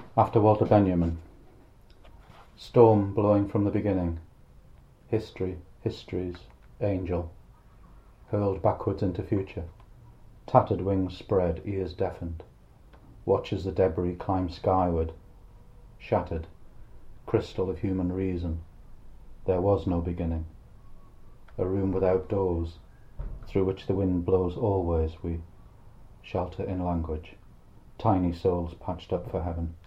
After Walter Benjamin. Storm blowing from the beginning. History, histories, angel. Hurled backwards into future. Tattered wings spread, ears deafened. Watch as the debris climb skyward. Shattered. Crystal of human reason. There was no beginning. A room without doors, through which the wind blows always. We shelter in language. Tiny souls patched up for heaven.